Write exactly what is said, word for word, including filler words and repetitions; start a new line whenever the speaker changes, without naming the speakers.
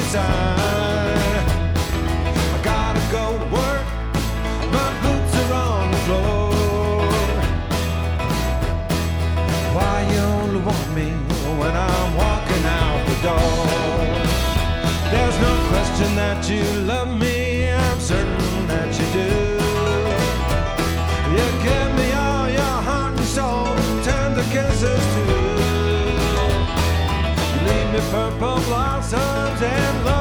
side. I gotta go work, my boots are on the floor. Why you only want me when I'm walking out the door? There's no question that you love me, I'm certain that you do. You give me all your heart and soul, tender kisses too. You leave me purple blossoms and love.